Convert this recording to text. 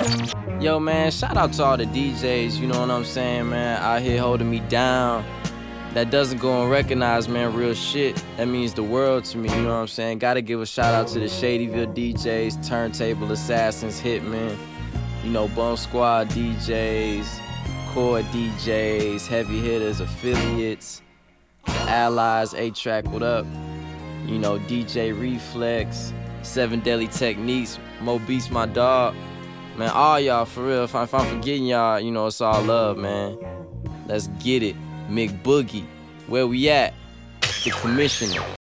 Yo, man, shout out to all the DJs, you know what I'm saying, man, out here holding me down. That doesn't go unrecognized, man, real shit. That means the world to me, you know what I'm saying? Gotta give a shout out to the Shadyville DJs, Turntable Assassins, Hitman, you know, Bump Squad DJs, Core DJs, Heavy Hitters, Affiliates, Allies, A-Track, what up? You know, DJ Reflex, Seven Deadly Techniques, Mo Beats, my dog. Man, all y'all, for real, if I'm forgetting y'all, you know, it's all love, man. Let's get it. McBoogie, where we at? The Commissioner.